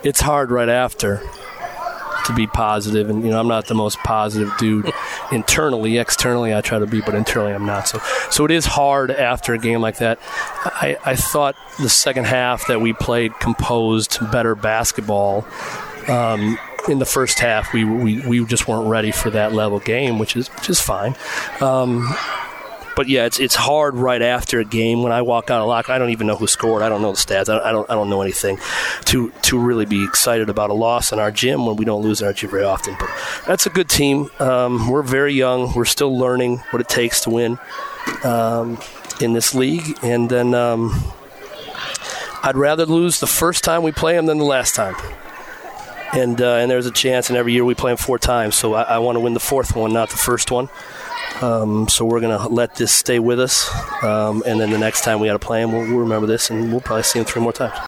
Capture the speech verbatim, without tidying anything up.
it's hard right after to be positive, and you know I'm not the most positive dude internally. Externally, I try to be, but internally, I'm not. So, so it is hard after a game like that. I, I thought the second half that we played composed, better basketball. Um, in the first half, we we we just weren't ready for that level game, which is which is fine. Um, But yeah, it's it's hard right after a game when I walk out of locker. I don't even know who scored. I don't know the stats. I don't I don't, I don't know anything to to really be excited about a loss in our gym when we don't lose in our gym very often. But that's a good team. Um, we're very young. We're still learning what it takes to win um, in this league. And then um, I'd rather lose the first time we play them than the last time. And uh, and there's a chance, and every year we play them four times. So I, I want to win the fourth one, not the first one. Um, so we're going to let this stay with us, um, and then the next time we got to play him, we'll, we'll remember this, and we'll probably see him three more times.